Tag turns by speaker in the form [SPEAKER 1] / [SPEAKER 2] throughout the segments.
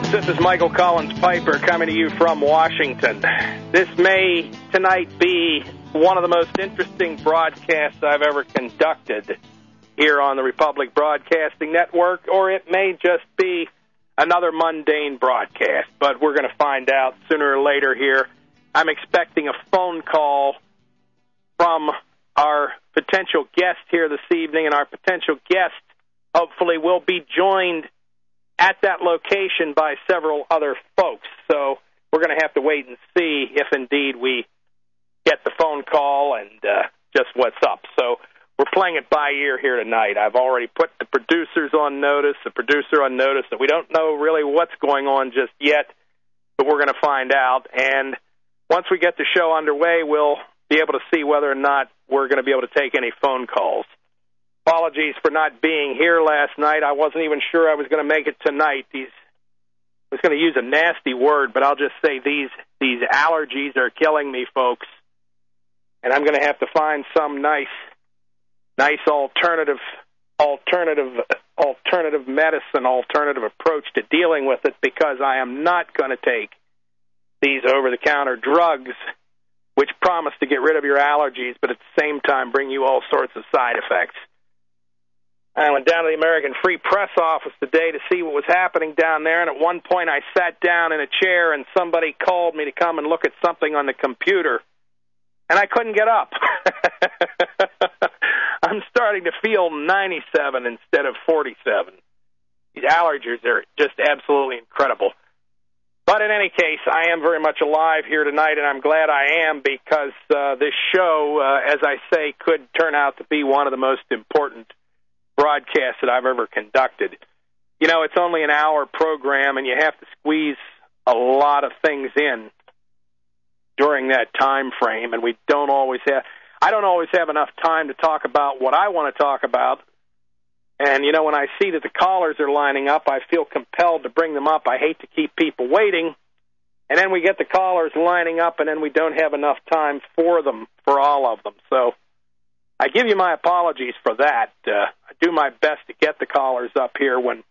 [SPEAKER 1] folks, this is Michael Collins Piper coming to you from Washington. This may tonight be one of the most interesting broadcasts I've ever conducted here on the Republic Broadcasting Network, or it may just be another mundane broadcast, but we're going to find out sooner or later here. I'm expecting a phone call from our potential guest here this evening, and our potential guest hopefully will be joined at that location by several other folks. So we're going to have to wait and see if indeed we get the phone call and just what's up. So we're playing it by ear here tonight. I've already put the producer on notice that we don't know really what's going on just yet, but we're going to find out. And once we get the show underway, we'll be able to see whether or not we're going to be able to take any phone calls. Apologies for not being here last night. I wasn't even sure I was going to make it tonight. I was going to use a nasty word, but I'll just say these allergies are killing me, folks. And I'm going to have to find some nice alternative medicine, alternative approach to dealing with it, because I am not going to take these over-the-counter drugs which promise to get rid of your allergies, but at the same time bring you all sorts of side effects. I went down to the American Free Press office today to see what was happening down there, and at one point I sat down in a chair and somebody called me to come and look at something on the computer, and I couldn't get up. I'm starting to feel 97 instead of 47. These allergies are just absolutely incredible. But in any case, I am very much alive here tonight, and I'm glad I am, because this show, as I say, could turn out to be one of the most important broadcasts that I've ever conducted. You know, it's only an hour program, and you have to squeeze a lot of things in during that time frame, and I don't always have enough time to talk about what I want to talk about. And, you know, when I see that the callers are lining up, I feel compelled to bring them up. I hate to keep people waiting. And then we get the callers lining up, and then we don't have enough time for them, for all of them. So I give you my apologies for that. I do my best to get the callers up here when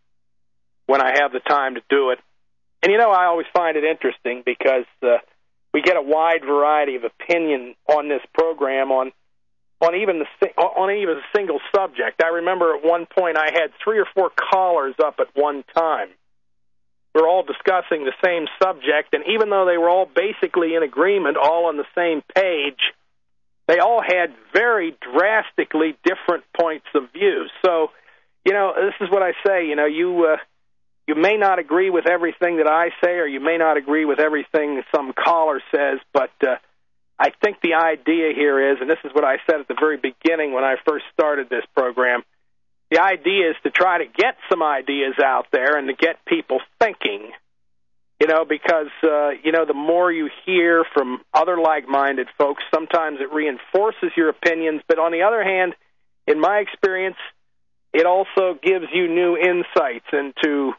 [SPEAKER 1] I have the time to do it. And, you know, I always find it interesting because we get a wide variety of opinion on this program on even a single subject. I remember at one point I had 3 or 4 callers up at one time. We were all discussing the same subject, and even though they were all basically in agreement, all on the same page, they all had very drastically different points of view. So, you know, this is what I say. You know, you may not agree with everything that I say, or you may not agree with everything some caller says, but I think the idea here is, and this is what I said at the very beginning when I first started this program, the idea is to try to get some ideas out there and to get people thinking, you know, because, you know, the more you hear from other like-minded folks, sometimes it reinforces your opinions, but on the other hand, in my experience, it also gives you new insights into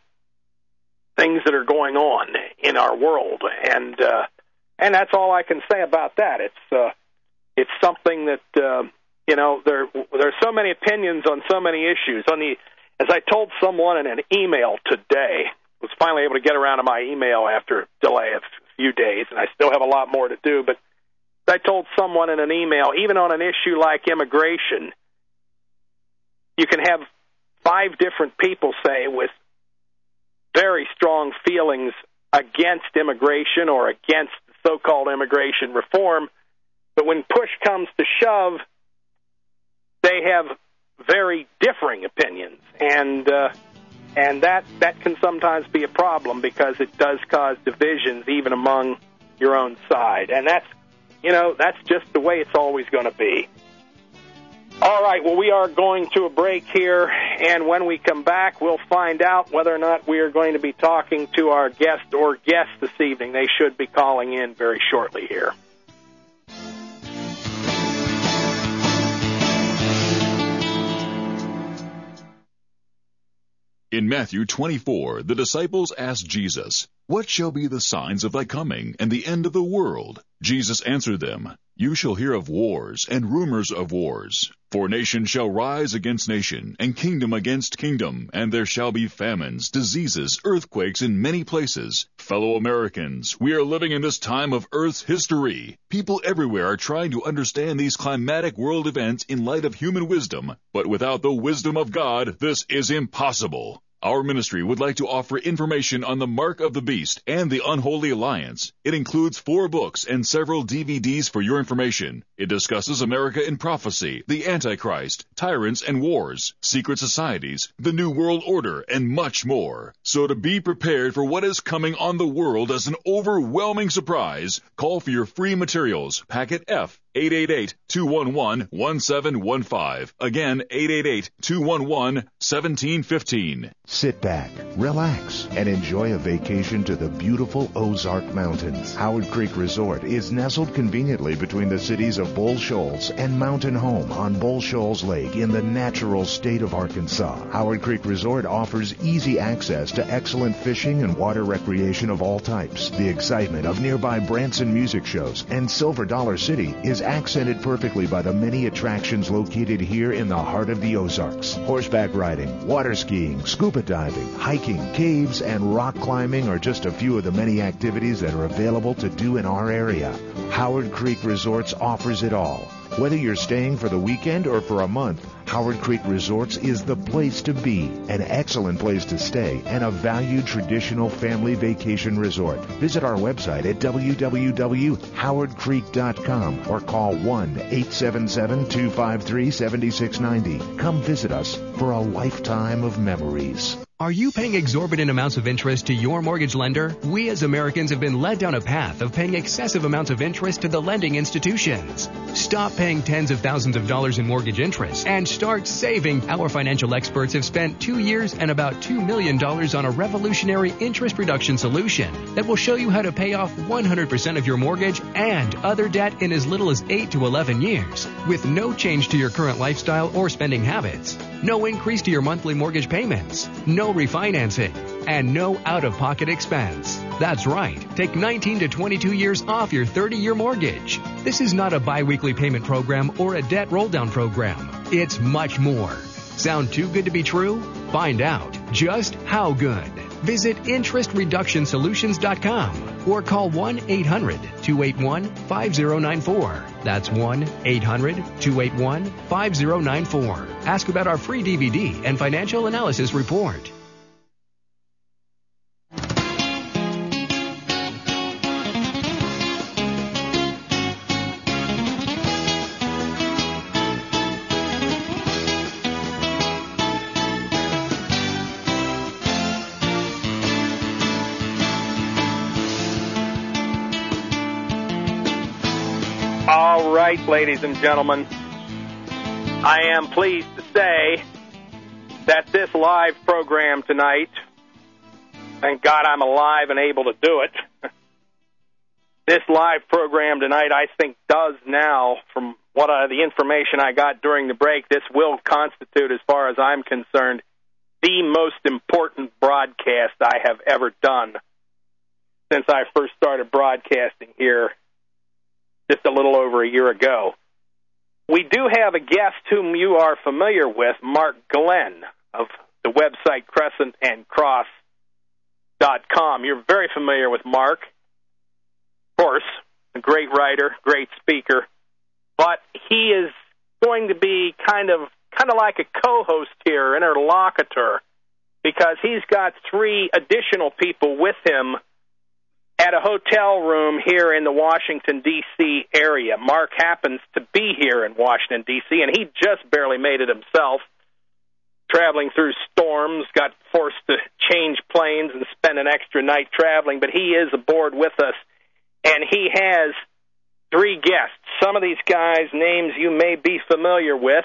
[SPEAKER 1] things that are going on in our world, and that's all I can say about that. It's something that you know, there's so many opinions on so many issues. As I told someone in an email today, was finally able to get around to my email after a delay of a few days, and I still have a lot more to do. But I told someone in an email, even on an issue like immigration, you can have 5 different people, say, with very strong feelings against immigration or against so-called immigration reform, but when push comes to shove, they have very differing opinions, and that can sometimes be a problem because it does cause divisions even among your own side, and that's just the way it's always going to be. All right, well, we are going to a break here, and when we come back, we'll find out whether or not we are going to be talking to our guest or guests this evening. They should be calling in very shortly here.
[SPEAKER 2] In Matthew 24, the disciples asked Jesus, "What shall be the signs of thy coming and the end of the world?" Jesus answered them, "You shall hear of wars and rumors of wars. For nation shall rise against nation, and kingdom against kingdom, and there shall be famines, diseases, earthquakes in many places. Fellow Americans, we are living in this time of Earth's history. People everywhere are trying to understand these climatic world events in light of human wisdom, but without the wisdom of God, this is impossible. Our ministry would like to offer information on the Mark of the Beast and the Unholy Alliance. It includes 4 books and several DVDs for your information. It discusses America in prophecy, the Antichrist, tyrants and wars, secret societies, the New World Order, and much more. So to be prepared for what is coming on the world as an overwhelming surprise, call for your free materials, Packet F, 888-211-1715. Again, 888-211-1715.
[SPEAKER 3] Sit back, relax, and enjoy a vacation to the beautiful Ozark Mountains. Howard Creek Resort is nestled conveniently between the cities of Bull Shoals and Mountain Home on Bull Shoals Lake in the natural state of Arkansas. Howard Creek Resort offers easy access to excellent fishing and water recreation of all types. The excitement of nearby Branson music shows and Silver Dollar City is accented perfectly by the many attractions located here in the heart of the Ozarks. Horseback riding, water skiing, scuba diving, hiking, caves, and rock climbing are just a few of the many activities that are available to do in our area. Howard Creek Resorts offers it all. Whether you're staying for the weekend or for a month, Howard Creek Resorts is the place to be, an excellent place to stay, and a valued traditional family vacation resort. Visit our website at www.howardcreek.com or call 1-877-253-7690. Come visit us for a lifetime of memories.
[SPEAKER 4] Are you paying exorbitant amounts of interest to your mortgage lender? We as Americans have been led down a path of paying excessive amounts of interest to the lending institutions. Stop paying tens of thousands of dollars in mortgage interest and start saving. Our financial experts have spent 2 years and about $2 million on a revolutionary interest reduction solution that will show you how to pay off 100% of your mortgage and other debt in as little as 8 to 11 years with no change to your current lifestyle or spending habits. No increase to your monthly mortgage payments, no refinancing, and no out-of-pocket expense. That's right. Take 19 to 22 years off your 30-year mortgage. This is not a biweekly payment program or a debt roll-down program. It's much more. Sound too good to be true? Find out just how good. Visit interestreductionsolutions.com or call 1-800-281-5094. That's 1-800-281-5094. Ask about our free DVD and financial analysis report.
[SPEAKER 1] All right, ladies and gentlemen, I am pleased to say that this live program tonight, thank God I'm alive and able to do it, this live program tonight I think does now, from what the information I got during the break, this will constitute, as far as I'm concerned, the most important broadcast I have ever done since I first started broadcasting here just a little over a year ago. We do have a guest whom you are familiar with, Mark Glenn of the website crescentandcross.com. You're very familiar with Mark, of course, a great writer, great speaker, but he is going to be kind of like a co-host here, interlocutor, because he's got 3 additional people with him at a hotel room here in the Washington, D.C. area. Mark happens to be here in Washington, D.C., and he just barely made it himself, traveling through storms, got forced to change planes and spend an extra night traveling, but he is aboard with us, and he has 3 guests. Some of these guys' names you may be familiar with,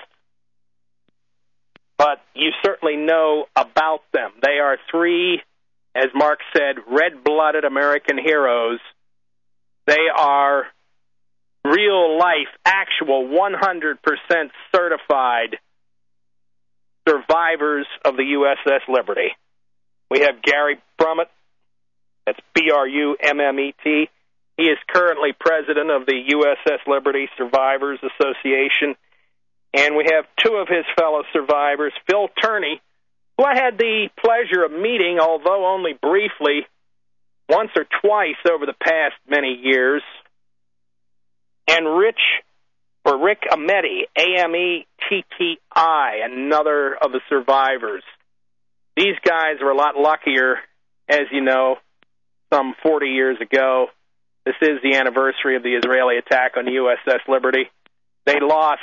[SPEAKER 1] but you certainly know about them. They are 3, as Mark said, red-blooded American heroes. They are real-life, actual, 100% certified survivors of the USS Liberty. We have Gary Brummett, That's Brummet. He is currently president of the USS Liberty Survivors Association. And we have two of his fellow survivors, Phil Turney, who I had the pleasure of meeting, although only briefly, once or twice over the past many years, and Rick Ametti, Ametti, another of the survivors. These guys were a lot luckier, as you know, some 40 years ago. This is the anniversary of the Israeli attack on USS Liberty. They lost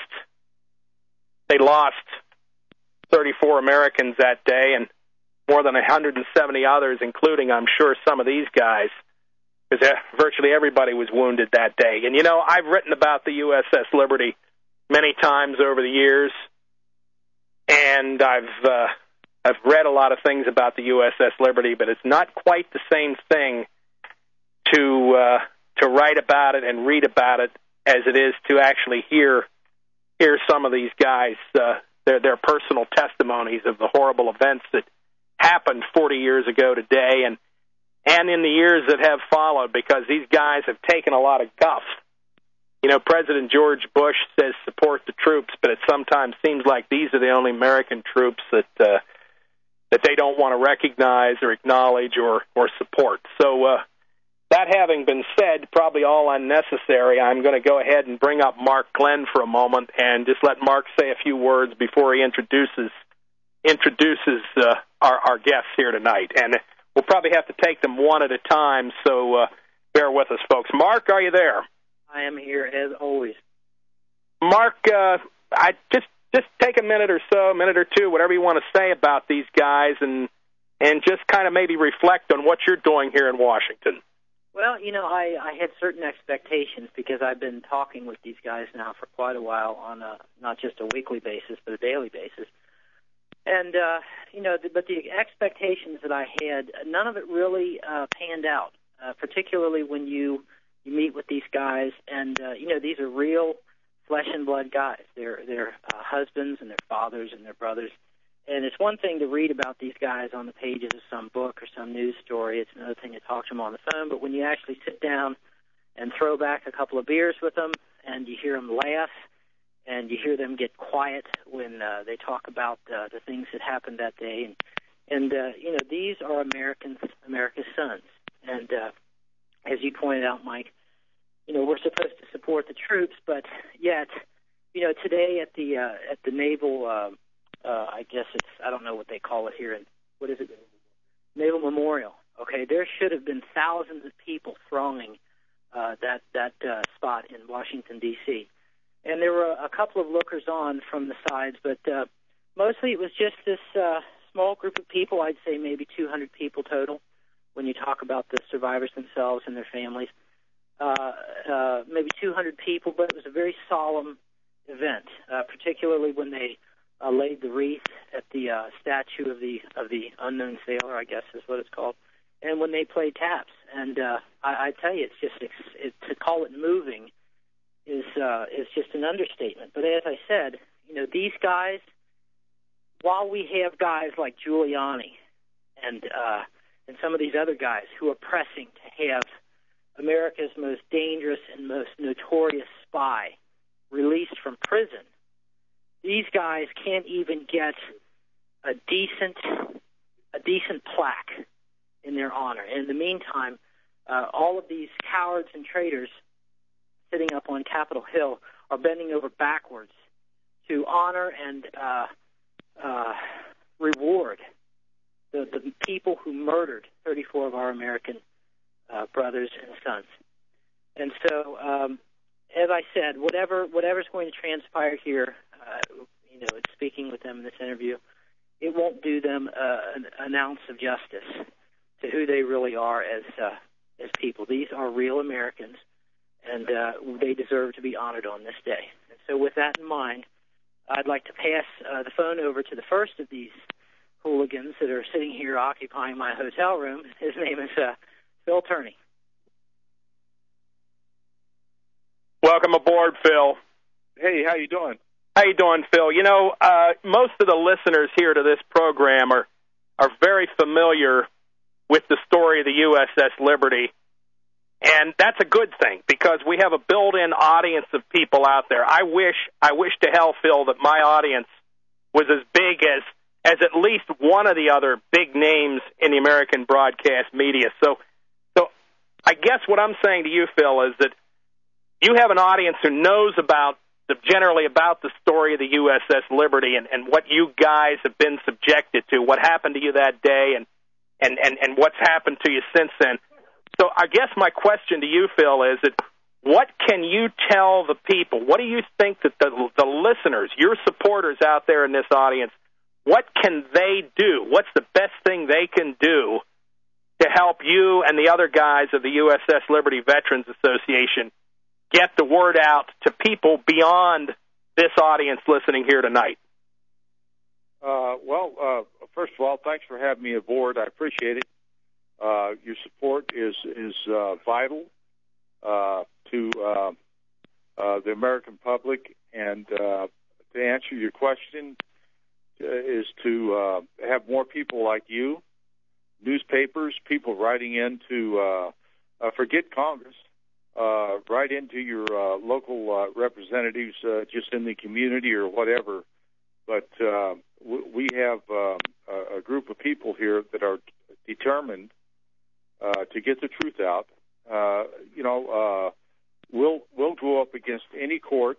[SPEAKER 1] 34 Americans that day, and more than 170 others, including, I'm sure, some of these guys, because virtually everybody was wounded that day. And, you know, I've written about the USS Liberty many times over the years, and I've read a lot of things about the USS Liberty, but it's not quite the same thing to write about it and read about it as it is to actually hear some of these guys, their personal testimonies of the horrible events that happened 40 years ago today and in the years that have followed, because these guys have taken a lot of guff. You know, President George Bush says support the troops, but it sometimes seems like these are the only American troops that they don't want to recognize or acknowledge or support. So that having been said, probably all unnecessary, I'm going to go ahead and bring up Mark Glenn for a moment and just let Mark say a few words before he introduces our guests here tonight. And we'll probably have to take them one at a time, so bear with us, folks. Mark, are you there?
[SPEAKER 5] I am here, as always.
[SPEAKER 1] Mark, I just take a minute or two, whatever you want to say about these guys, and just kind of maybe reflect on what you're doing here in Washington.
[SPEAKER 5] Well, you know, I had certain expectations because I've been talking with these guys now for quite a while on not just a weekly basis, but a daily basis. And, you know, but the expectations that I had, none of it really panned out, particularly when you meet with these guys. And, you know, these are real flesh and blood guys. They're husbands and their fathers and their brothers. And it's one thing to read about these guys on the pages of some book or some news story. It's another thing to talk to them on the phone. But when you actually sit down and throw back a couple of beers with them and you hear them laugh and you hear them get quiet when they talk about the things that happened that day. And you know, these are America's sons. And as you pointed out, Mike, you know, we're supposed to support the troops, but yet, you know, today at the naval I guess I don't know what they call it here. What is it? Naval Memorial. Okay, there should have been thousands of people thronging that spot in Washington, D.C. And there were a couple of lookers-on from the sides, but mostly it was just this small group of people. I'd say maybe 200 people total when you talk about the survivors themselves and their families. Maybe 200 people, but it was a very solemn event, particularly when they laid the wreath at the statue of the unknown sailor, I guess is what it's called, and when they played taps. And I tell you, it's just to call it moving is just an understatement. But as I said, you know, these guys, while we have guys like Giuliani and some of these other guys who are pressing to have America's most dangerous and most notorious spy released from prison, these guys can't even get a decent plaque in their honor. And in the meantime, all of these cowards and traitors sitting up on Capitol Hill are bending over backwards to honor and reward the people who murdered 34 of our American brothers and sons. And so, as I said, whatever's going to transpire here, you know, speaking with them in this interview, it won't do them an ounce of justice to who they really are as people. These are real Americans, and they deserve to be honored on this day. And so with that in mind, I'd like to pass the phone over to the first of these hooligans that are sitting here occupying my hotel room. His name is Phil Turney.
[SPEAKER 1] Welcome aboard, Phil.
[SPEAKER 6] Hey, how you doing?
[SPEAKER 1] How you doing, Phil? You know, most of the listeners here to this program are very familiar with the story of the USS Liberty. And that's a good thing because we have a built-in audience of people out there. I wish to hell, Phil, that my audience was as big as at least one of the other big names in the American broadcast media. So I guess what I'm saying to you, Phil, is that you have an audience who knows generally about the story of the USS Liberty and what you guys have been subjected to, what happened to you that day, and what's happened to you since then. So I guess my question to you, Phil, is that what can you tell the people? What do you think that the listeners, your supporters out there in this audience, what can they do? What's the best thing they can do to help you and the other guys of the USS Liberty Veterans Association get the word out to people beyond this audience listening here tonight?
[SPEAKER 6] First of all, thanks for having me aboard. I appreciate it. Your support is vital to the American public, and to answer your question is to have more people like you, newspapers, people writing in to forget Congress, write into your local representatives just in the community or whatever. But we have a group of people here that are determined to get the truth out. We'll go up against any court,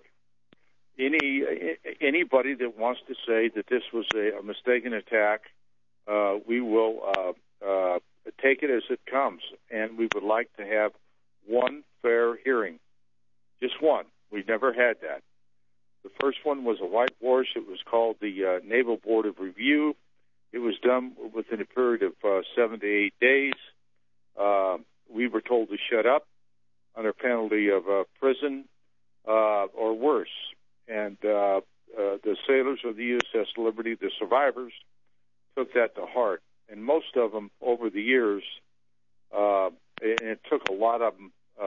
[SPEAKER 6] anybody that wants to say that this was a mistaken attack. We will take it as it comes, and we would like to have one fair hearing, just one. We've never had that. The first one was a whitewash. It was called the Naval Board of Review. It was done within a period of 7 to 8 days. We were told to shut up under penalty of prison or worse. And the sailors of the USS Liberty, the survivors, took that to heart. And most of them over the years, and it took a lot of them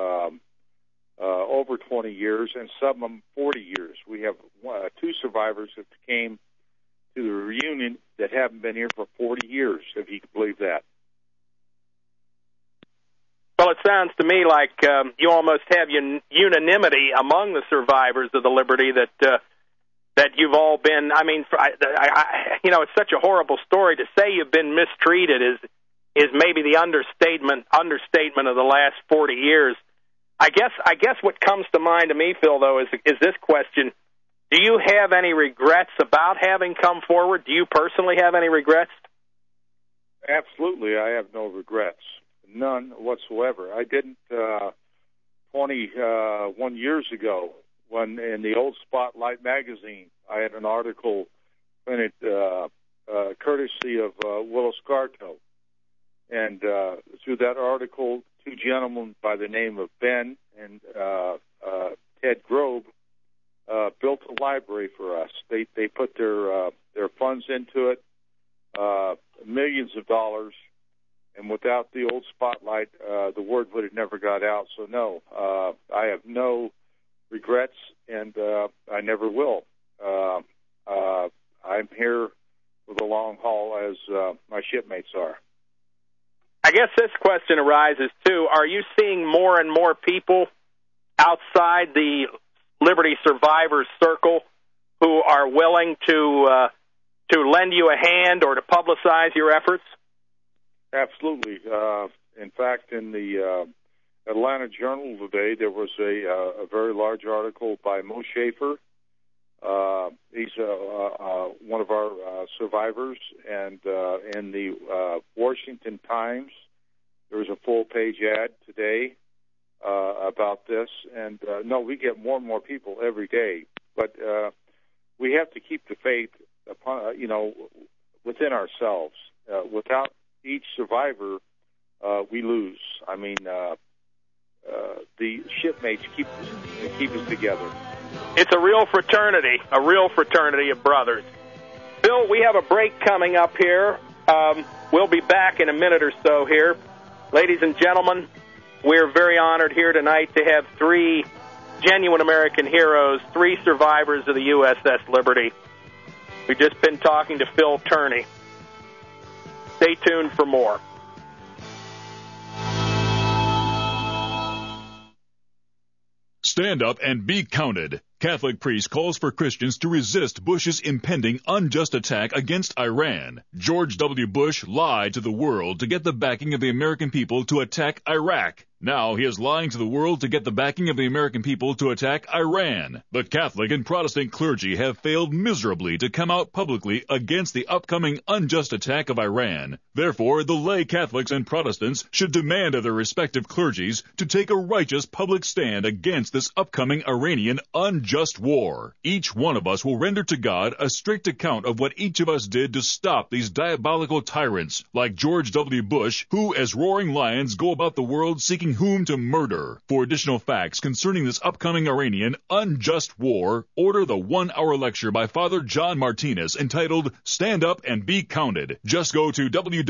[SPEAKER 6] over 20 years, and some of them 40 years. We have two survivors that came to the reunion that haven't been here for 40 years, if you can believe that.
[SPEAKER 1] Well, it sounds to me like you almost have unanimity among the survivors of the Liberty that you've all been. I mean, it's such a horrible story to say you've been mistreated is maybe the understatement of the last 40 years. I guess what comes to mind to me, Phil, though, is this question: do you have any regrets about having come forward? Do you personally have any regrets?
[SPEAKER 6] Absolutely, I have no regrets. None whatsoever. I didn't 21 years ago when in the old Spotlight magazine I had an article printed courtesy of Willis Garto. And through that article, two gentlemen by the name of Ben and Ted Grobe built a library for us. They put their funds into it, millions of dollars. And without the old Spotlight, the word would have never got out. So, no, I have no regrets, and I never will. I'm here for the long haul, as my shipmates are.
[SPEAKER 1] I guess this question arises, too. Are you seeing more and more people outside the Liberty Survivors Circle who are willing to lend you a hand or to publicize your efforts?
[SPEAKER 6] Absolutely. In fact, in the Atlanta Journal today, there was a very large article by Mo Schaefer. He's one of our survivors, and in the Washington Times, there was a full-page ad today about this. And no, we get more and more people every day, but we have to keep the faith upon within ourselves. Without each survivor, we lose. I mean, the shipmates keep us together.
[SPEAKER 1] It's a real fraternity of brothers. Bill, we have a break coming up here. We'll be back in a minute or so here. Ladies and gentlemen, we're very honored here tonight to have three genuine American heroes, three survivors of the USS Liberty. We've just been talking to Phil Turney. Stay tuned for more.
[SPEAKER 2] Stand up and be counted. Catholic priest calls for Christians to resist Bush's impending unjust attack against Iran. George W. Bush lied to the world to get the backing of the American people to attack Iraq. Now he is lying to the world to get the backing of the American people to attack Iran. The Catholic and Protestant clergy have failed miserably to come out publicly against the upcoming unjust attack of Iran. Therefore, the lay Catholics and Protestants should demand of their respective clergies to take a righteous public stand against this upcoming Iranian unjust war. Each one of us will render to God a strict account of what each of us did to stop these diabolical tyrants like George W. Bush, who as roaring lions go about the world seeking whom to murder. For additional facts concerning this upcoming Iranian unjust war, order the 1-hour lecture by Father John Martinez entitled Stand Up and Be Counted. Just go to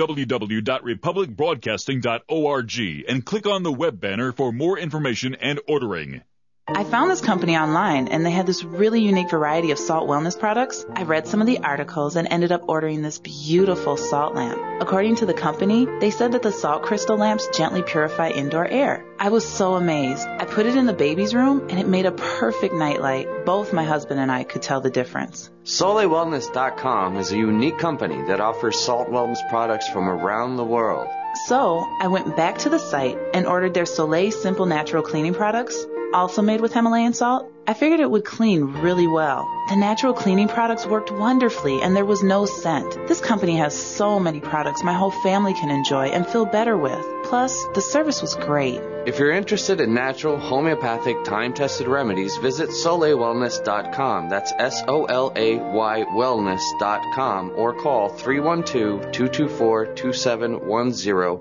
[SPEAKER 2] www.republicbroadcasting.org and click on the web banner for more information and ordering.
[SPEAKER 7] I found this company online, and they had this really unique variety of salt wellness products. I read some of the articles and ended up ordering this beautiful salt lamp. According to the company, they said that the salt crystal lamps gently purify indoor air. I was so amazed. I put it in the baby's room, and it made a perfect nightlight. Both my husband and I could tell the difference.
[SPEAKER 8] SoleWellness.com is a unique company that offers salt wellness products from around the world.
[SPEAKER 7] So I went back to the site and ordered their Soleil Simple Natural Cleaning products, also made with Himalayan salt. I figured it would clean really well. The natural cleaning products worked wonderfully, and there was no scent. This company has so many products my whole family can enjoy and feel better with. Plus, the service was great.
[SPEAKER 8] If you're interested in natural, homeopathic, time-tested remedies, visit SoleilWellness.com. That's SOLAY wellness.com, or call 312-224-2710,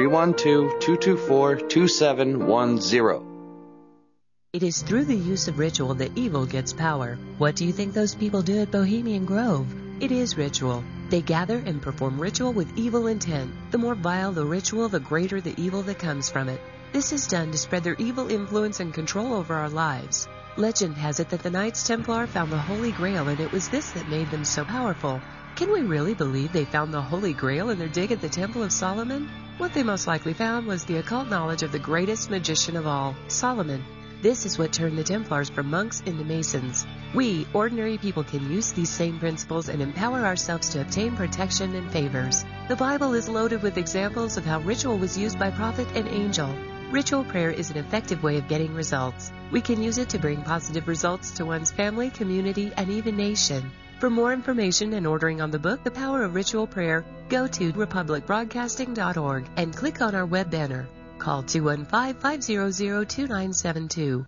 [SPEAKER 8] 312-224-2710.
[SPEAKER 9] It is through the use of ritual that evil gets power. What do you think those people do at Bohemian Grove? It is ritual. They gather and perform ritual with evil intent. The more vile the ritual, the greater the evil that comes from it. This is done to spread their evil influence and control over our lives. Legend has it that the Knights Templar found the Holy Grail, and it was this that made them so powerful. Can we really believe they found the Holy Grail in their dig at the Temple of Solomon? What they most likely found was the occult knowledge of the greatest magician of all, Solomon. This is what turned the Templars from monks into Masons. We, ordinary people, can use these same principles and empower ourselves to obtain protection and favors. The Bible is loaded with examples of how ritual was used by prophet and angel. Ritual prayer is an effective way of getting results. We can use it to bring positive results to one's family, community, and even nation. For more information and ordering on the book, The Power of Ritual Prayer, go to republicbroadcasting.org and click on our web banner. Call 215-500-2972.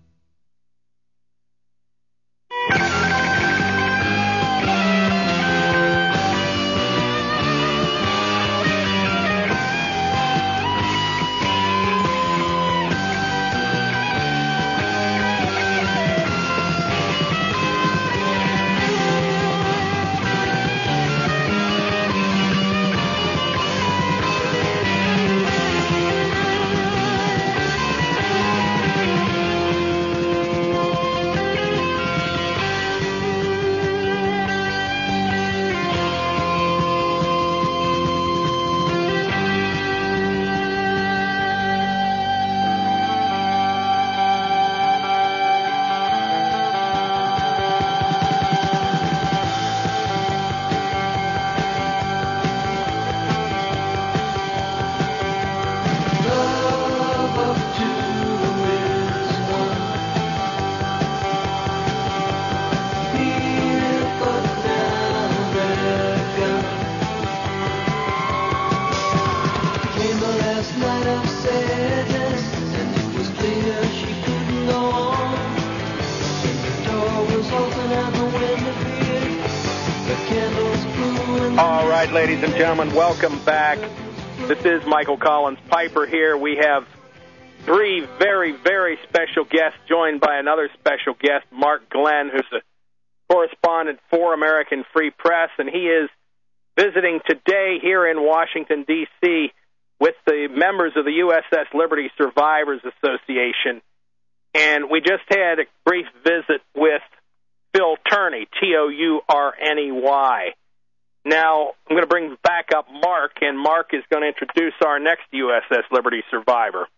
[SPEAKER 1] Ladies and gentlemen, welcome back. This is Michael Collins Piper here. We have three very, very special guests, joined by another special guest, Mark Glenn, who's a correspondent for American Free Press, and he is visiting today here in Washington, D.C. with the members of the USS Liberty Survivors Association. And we just had a brief visit with Phil Tourney, Tourney. Now, I'm going to bring back up Mark, and Mark is going to introduce our next USS Liberty survivor.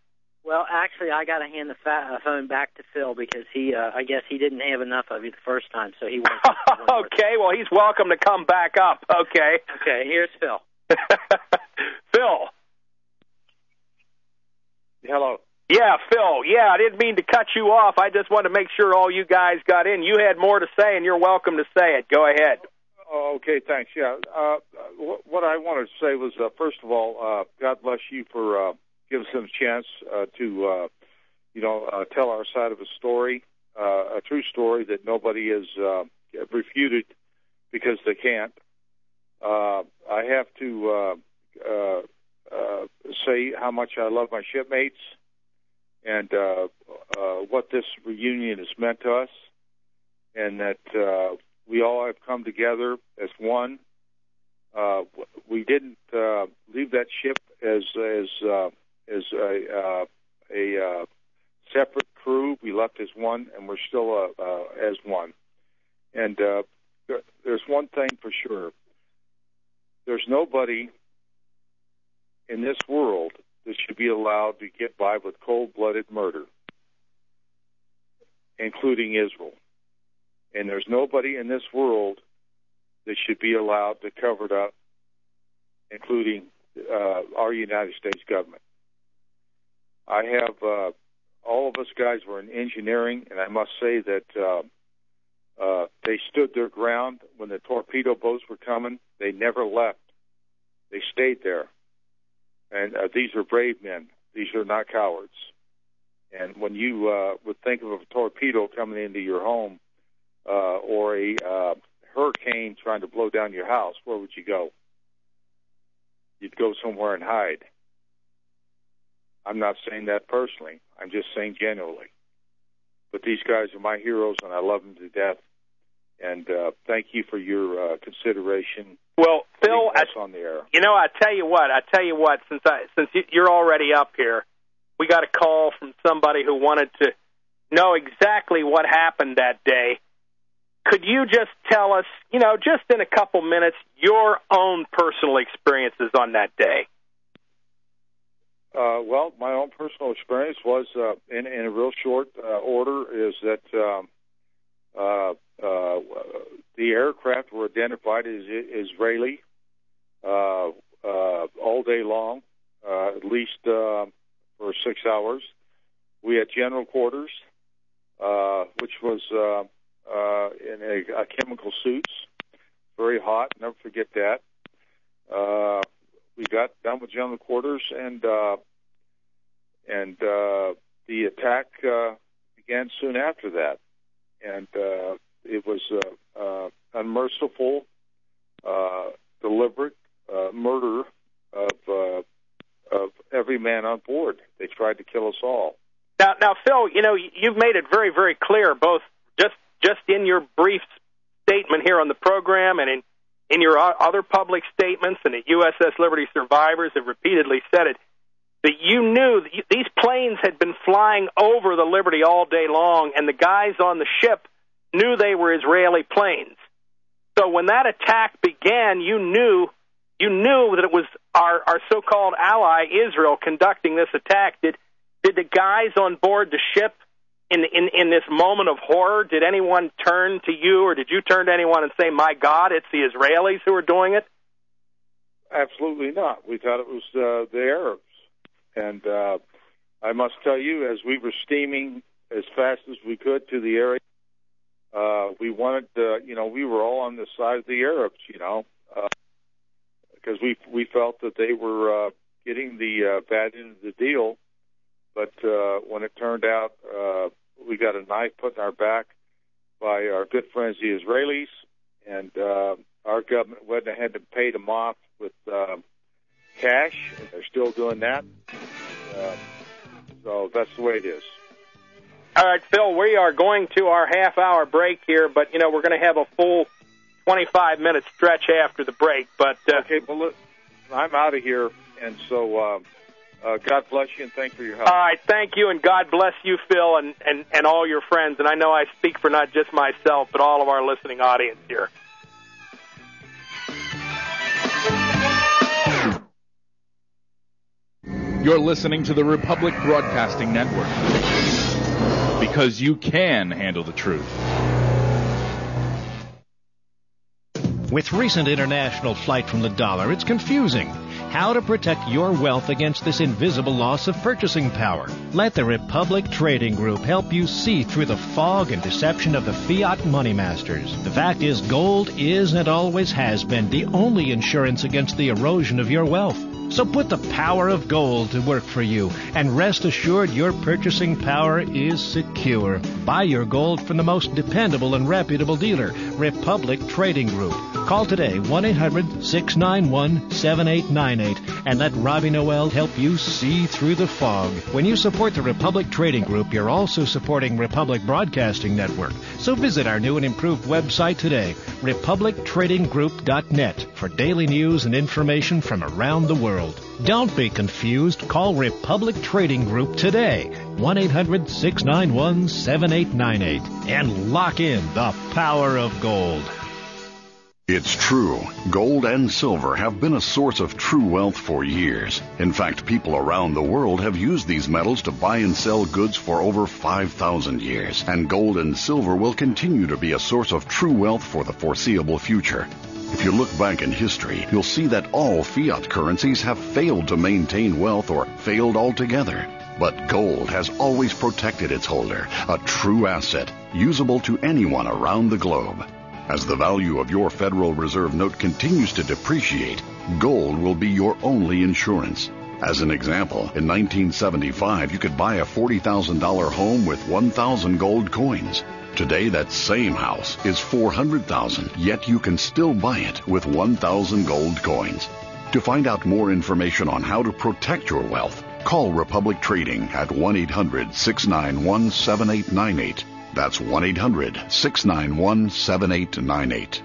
[SPEAKER 5] Well, actually, I got to hand the phone back to Phil because I guess he didn't have enough of you the first time, so he wants.
[SPEAKER 1] Okay, well, he's welcome to come back up. Okay.
[SPEAKER 5] Okay, here's Phil.
[SPEAKER 1] Phil.
[SPEAKER 6] Hello.
[SPEAKER 1] Yeah, Phil. Yeah, I didn't mean to cut you off. I just wanted to make sure all you guys got in. You had more to say, and you're welcome to say it. Go ahead.
[SPEAKER 6] Okay, thanks. Yeah, what I wanted to say was, first of all, God bless you for giving us a chance to, tell our side of a story, a true story that nobody has refuted because they can't. I have to say how much I love my shipmates and what this reunion has meant to us, and that we all have come together as one. We didn't leave that ship as a separate crew. We left as one, and we're still as one. And there's one thing for sure. There's nobody in this world that should be allowed to get by with cold-blooded murder, including Israel. And there's nobody in this world that should be allowed to cover it up, including our United States government. I have all of us guys were in engineering, and I must say that they stood their ground when the torpedo boats were coming. They never left. They stayed there. And these are brave men. These are not cowards. And when you would think of a torpedo coming into your home or a hurricane trying to blow down your house, where would you go? You'd go somewhere and hide. I'm not saying that personally. I'm just saying generally. But these guys are my heroes, and I love them to death. And thank you for your consideration.
[SPEAKER 1] Well, Phil,
[SPEAKER 6] on the air.
[SPEAKER 1] I tell you what. Since you're already up here, we got a call from somebody who wanted to know exactly what happened that day. Could you just tell us, just in a couple minutes, your own personal experiences on that day?
[SPEAKER 6] Well, my own personal experience was, in a real short order, is that the aircraft were identified as Israeli all day long, at least for 6 hours. We had general quarters, which was in a chemical suits, very hot. Never forget that. We got done with general quarters, and the attack began soon after that. And it was unmerciful, deliberate murder of every man on board. They tried to kill us all.
[SPEAKER 1] Now, Phil, you've made it very, very clear, both just in your brief statement here on the program and in your other public statements, and at USS Liberty survivors have repeatedly said it, that you knew that these planes had been flying over the Liberty all day long, and the guys on the ship knew they were Israeli planes. So when that attack began, you knew that it was our so-called ally Israel conducting this attack. Did the guys on board the ship in this moment of horror, did anyone turn to you, or did you turn to anyone and say, "My God, it's the Israelis who are doing it"?
[SPEAKER 6] Absolutely not. We thought it was the Arabs. And I must tell you, as we were steaming as fast as we could to the area, we wanted, we were all on the side of the Arabs, because we felt that they were getting the bad end of the deal. But when it turned out, we got a knife put in our back by our good friends, the Israelis, and our government went ahead and paid them off with cash, and they're still doing that. So that's the way it is.
[SPEAKER 1] All right, Phil, we are going to our half-hour break here, but, we're going to have a full 25-minute stretch after the break. But
[SPEAKER 6] okay, well, look, I'm out of here, and so God bless you, and thank you for your help.
[SPEAKER 1] All right, thank you, and God bless you, Phil, and all your friends. And I know I speak for not just myself, but all of our listening audience here.
[SPEAKER 10] You're listening to the Republic Broadcasting Network, because you can handle the truth.
[SPEAKER 11] With recent international flight from the dollar, it's confusing. How to protect your wealth against this invisible loss of purchasing power. Let the Republic Trading Group help you see through the fog and deception of the fiat money masters. The fact is, gold is and always has been the only insurance against the erosion of your wealth. So put the power of gold to work for you, and rest assured your purchasing power is secure. Buy your gold from the most dependable and reputable dealer, Republic Trading Group. Call today, 1-800-691-7898, and let Robbie Noel help you see through the fog. When you support the Republic Trading Group, you're also supporting Republic Broadcasting Network. So visit our new and improved website today, republictradinggroup.net, for daily news and information from around the world. Don't be confused. Call Republic Trading Group today, 1-800-691-7898, and lock in the power of gold.
[SPEAKER 12] It's true. Gold and silver have been a source of true wealth for years. In fact, people around the world have used these metals to buy and sell goods for over 5,000 years. And gold and silver will continue to be a source of true wealth for the foreseeable future. If you look back in history, you'll see that all fiat currencies have failed to maintain wealth or failed altogether. But gold has always protected its holder, a true asset, usable to anyone around the globe. As the value of your Federal Reserve note continues to depreciate, gold will be your only insurance. As an example, in 1975, you could buy a $40,000 home with 1,000 gold coins. Today, that same house is $400,000, yet you can still buy it with 1,000 gold coins. To find out more information on how to protect your wealth, call Republic Trading at 1-800-691-7898. That's 1-800-691-7898.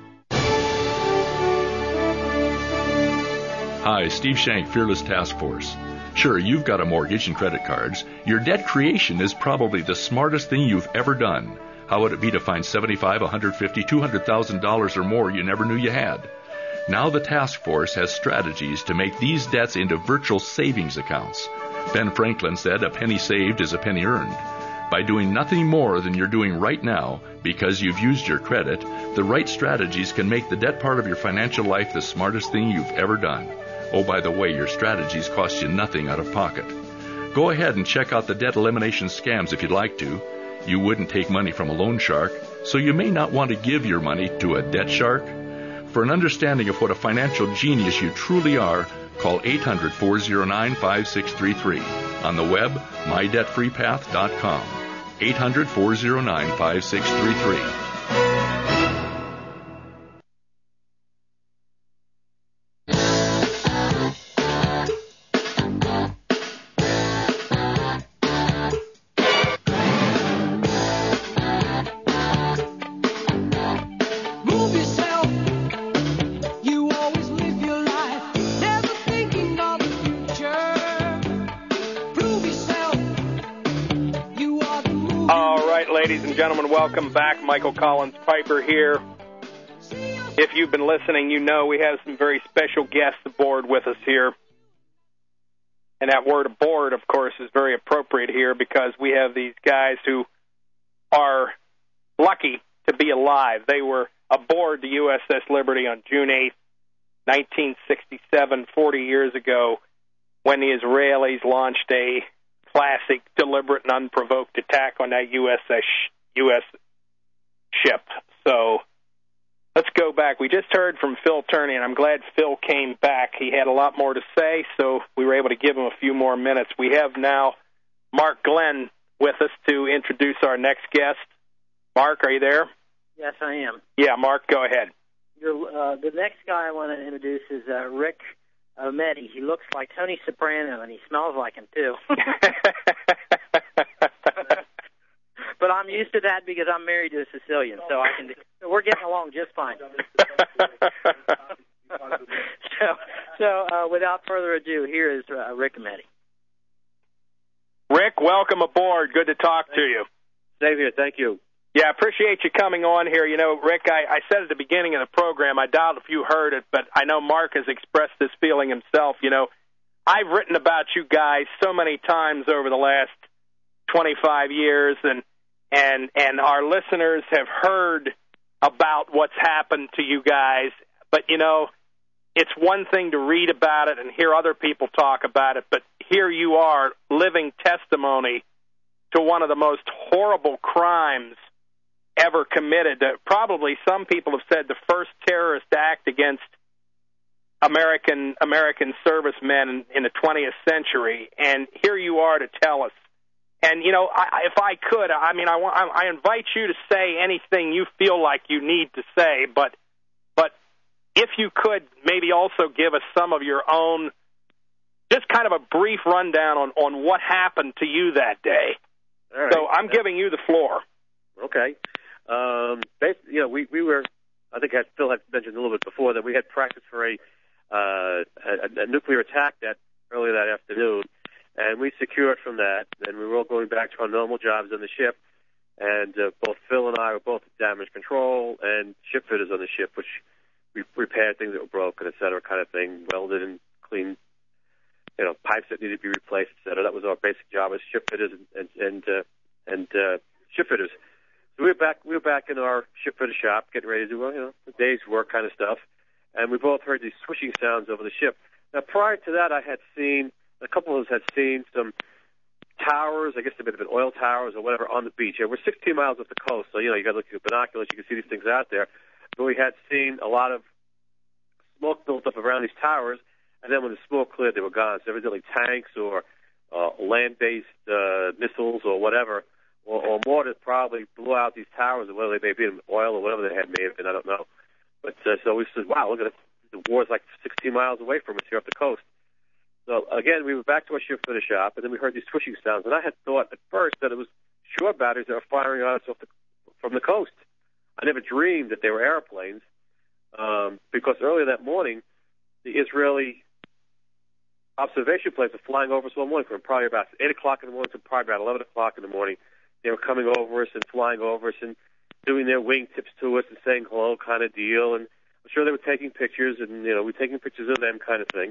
[SPEAKER 13] Hi, Steve Shank, Fearless Task Force. Sure, you've got a mortgage and credit cards. Your debt creation is probably the smartest thing you've ever done. How would it be to find $75,000, $150,000, $200,000 or more you never knew you had? Now the task force has strategies to make these debts into virtual savings accounts. Ben Franklin said, "A penny saved is a penny earned." By doing nothing more than you're doing right now, because you've used your credit, the right strategies can make the debt part of your financial life the smartest thing you've ever done. Oh, by the way, your strategies cost you nothing out of pocket. Go ahead and check out the debt elimination scams if you'd like to. You wouldn't take money from a loan shark, so you may not want to give your money to a debt shark. For an understanding of what a financial genius you truly are, call 800-409-5633. On the web, mydebtfreepath.com. 800-409-5633.
[SPEAKER 1] Gentlemen, welcome back. Michael Collins Piper here. If you've been listening, you know we have some very special guests aboard with us here. And that word aboard, of course, is very appropriate here because we have these guys who are lucky to be alive. They were aboard the USS Liberty on June 8th, 1967, 40 years ago, when the Israelis launched a classic, deliberate, and unprovoked attack on that U.S. ship. So let's go back. We just heard from Phil Turney, and I'm glad Phil came back. He had a lot more to say, so we were able to give him a few more minutes. We have now Mark Glenn with us to introduce our next guest. Mark, are you there?
[SPEAKER 5] Yes, I am.
[SPEAKER 1] Yeah, Mark, go ahead.
[SPEAKER 5] The next guy I want to introduce is Rick Mehdi. He looks like Tony Soprano, and he smells like him, too. But I'm used to that because I'm married to a Sicilian, so we're getting along just fine. So without further ado, here is Rick Mehdi.
[SPEAKER 1] Rick, welcome aboard. Good to talk to you.
[SPEAKER 14] Same here. Thank you.
[SPEAKER 1] Yeah, I appreciate you coming on here. You know, Rick, I said at the beginning of the program, I doubt if you heard it, but I know Mark has expressed this feeling himself. You know, I've written about you guys so many times over the last 25 years, and our listeners have heard about what's happened to you guys. But, you know, it's one thing to read about it and hear other people talk about it, but here you are, living testimony to one of the most horrible crimes ever committed. Probably some people have said the first terrorist act against American servicemen in the 20th century, and here you are to tell us. And, you know, if I could, I invite you to say anything you feel like you need to say, but if you could maybe also give us some of your own, just kind of a brief rundown on what happened to you that day.
[SPEAKER 14] All right.
[SPEAKER 1] So I'm giving you the floor.
[SPEAKER 14] Okay. You know, we were, I think Phil had mentioned a little bit before that we had practiced for a nuclear attack earlier that afternoon, and we secured from that, and we were all going back to our normal jobs on the ship, and both Phil and I were both damage control and ship fitters on the ship, which we repaired things that were broken, et cetera, kind of thing, welded and cleaned, you know, pipes that needed to be replaced, et cetera. That was our basic job as ship fitters and ship fitters. So we were back in our ship fitter shop, getting ready to do, you know, the day's work kind of stuff, and we both heard these swishing sounds over the ship. Now, prior to that, a couple of us had seen some towers, I guess they might have been oil towers or whatever, on the beach. Yeah, we're 16 miles off the coast, so, you know, you got to look through binoculars, you can see these things out there. But we had seen a lot of smoke built up around these towers, and then when the smoke cleared, they were gone. So evidently tanks or land-based missiles or whatever, or mortars probably blew out these towers, or whether they may be in oil or whatever they may have been, I don't know. But so we said, wow, look at it. The war's like 16 miles away from us here up the coast. So, again, we were back to our ship fitter shop, and then we heard these swishing sounds. And I had thought at first that it was shore batteries that were firing on us from the coast. I never dreamed that they were airplanes, because earlier that morning, the Israeli observation planes were flying over us one morning from probably about 8 o'clock in the morning to probably about 11 o'clock in the morning. They were coming over us and flying over us and doing their wingtips to us and saying hello kind of deal. And I'm sure they were taking pictures, and, you know, we're taking pictures of them kind of thing.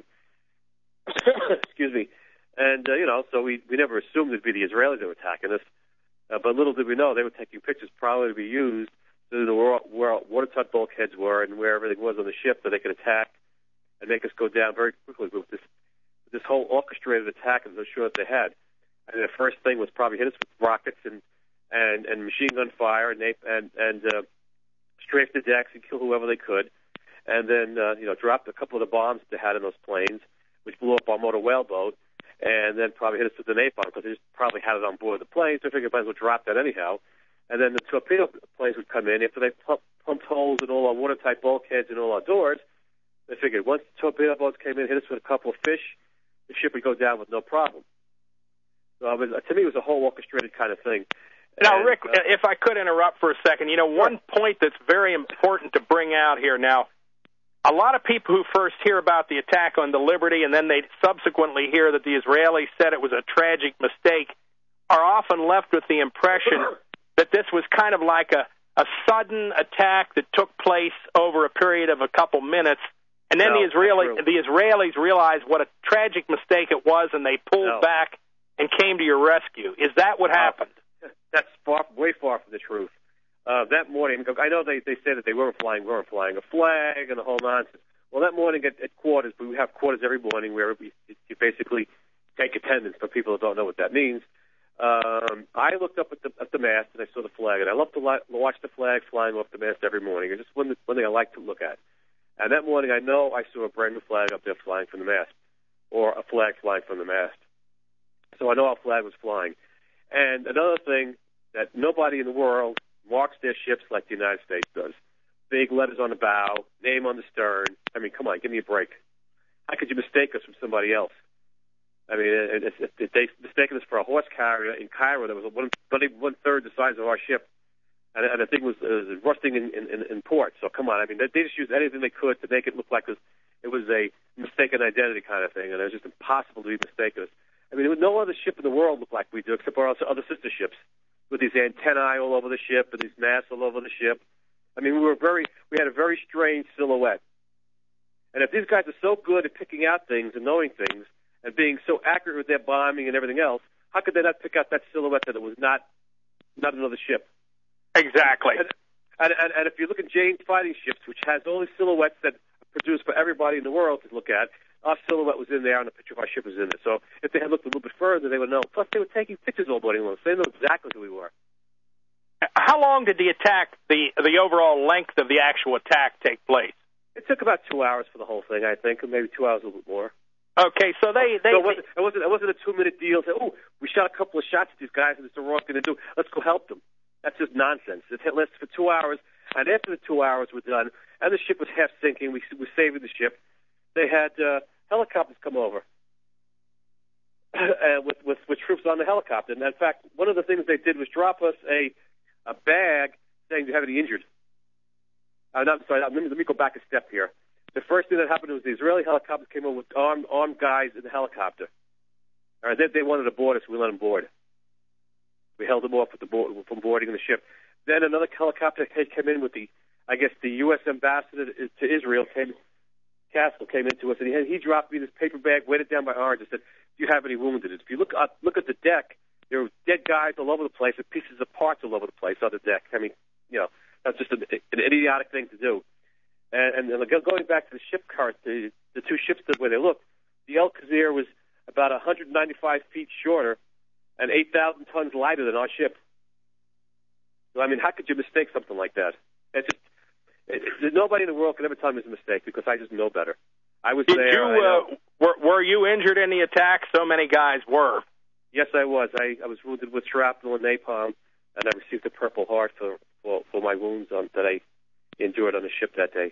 [SPEAKER 14] Excuse me. And, you know, so we never assumed it would be the Israelis that were attacking us. But little did we know they were taking pictures probably to be used to the where watertight bulkheads were and where everything was on the ship, that they could attack and make us go down very quickly with this whole orchestrated attack, as I'm sure that they had. And the first thing was probably hit us with rockets and machine gun fire and strafe the decks and kill whoever they could. And then, you know, dropped a couple of the bombs that they had in those planes, which blew up our motor whaleboat, and then probably hit us with the napalm because they just probably had it on board the plane, so I figured might as well drop that anyhow. And then the torpedo planes would come in. After they pumped holes in all our watertight bulkheads and all our doors, they figured once the torpedo boats came in, hit us with a couple of fish, the ship would go down with no problem. So to me, it was a whole orchestrated kind of thing.
[SPEAKER 1] Now, Rick, if I could interrupt for a second, you know, one point that's very important to bring out here now, a lot of people who first hear about the attack on the Liberty and then they subsequently hear that the Israelis said it was a tragic mistake are often left with the impression that this was kind of like a sudden attack that took place over a period of a couple minutes, and then the Israelis realized what a tragic mistake it was, and they pulled back and came to your rescue. Is that what happened?
[SPEAKER 14] That's way far from the truth. That morning, I know they said that they weren't flying a flag and the whole nonsense. Well, that morning at quarters, we have quarters every morning where you basically take attendance for people who don't know what that means. I looked up at the mast and I saw the flag, and I love to watch the flag flying off the mast every morning. It's just one thing I like to look at. And that morning, I know I saw a brand new flag up there flying from the mast, or a flag flying from the mast. So I know our flag was flying. And another thing, that nobody in the world marks their ships like the United States does. Big letters on the bow, name on the stern. I mean, come on, give me a break. How could you mistake us from somebody else? I mean, they mistaken us for a horse carrier in Cairo that was one-third the size of our ship, and the thing was rusting in port. So come on, I mean, they just used anything they could to make it look like it was a mistaken identity kind of thing, and it was just impossible to be mistaken. I mean, no other ship in the world looked like we do, except our other sister ships, with these antennae all over the ship and these masts all over the ship. I mean, we had a very strange silhouette. And if these guys are so good at picking out things and knowing things, and being so accurate with their bombing and everything else, how could they not pick out that silhouette that it was not another ship?
[SPEAKER 1] Exactly.
[SPEAKER 14] And if you look at Jane's fighting ships, which has all these silhouettes that are produced for everybody in the world to look at, our silhouette was in there and the picture of our ship was in there. So if they had looked a little bit further, they would know. Plus, they were taking pictures all morning long, so they know exactly who we were.
[SPEAKER 1] How long did the attack, the overall length of the actual attack, take place?
[SPEAKER 14] It took about 2 hours for the whole thing, I think, or maybe 2 hours, a little bit more.
[SPEAKER 1] Okay, so it
[SPEAKER 14] wasn't a 2-minute deal. Say, oh, we shot a couple of shots at these guys, and it's the wrong thing to do. Let's go help them. That's just nonsense. It lasted for 2 hours, and after the 2 hours were done, and the ship was half sinking, we were saving the ship. They had helicopters come over with troops on the helicopter. And in fact, one of the things they did was drop us a bag saying, "Do you have any injured?" I'm sorry. Let me go back a step here. The first thing that happened was the Israeli helicopters came over with armed guys in the helicopter. All right, they wanted to board us. We let them board. We held them off from boarding the ship. Then another helicopter came in with the U.S. ambassador to Israel, Castle came into us, and he dropped me this paper bag, weighed it down by orange, and said, "Do you have any wounded?" If you look at the deck, there were dead guys all over the place and pieces of parts all over the place on the deck. I mean, that's just an idiotic thing to do. And going back to the ship cart, the two ships the way they looked, the El Khazir was about 195 feet shorter and 8,000 tons lighter than our ship. So, I mean, how could you mistake something like that? Nobody in the world can ever tell me it's a mistake because I just know better. I was there.
[SPEAKER 1] Were you injured in the attack? So many guys were.
[SPEAKER 14] Yes, I was. I was wounded with shrapnel and napalm, and I received a Purple Heart for my wounds that I endured on the ship that day.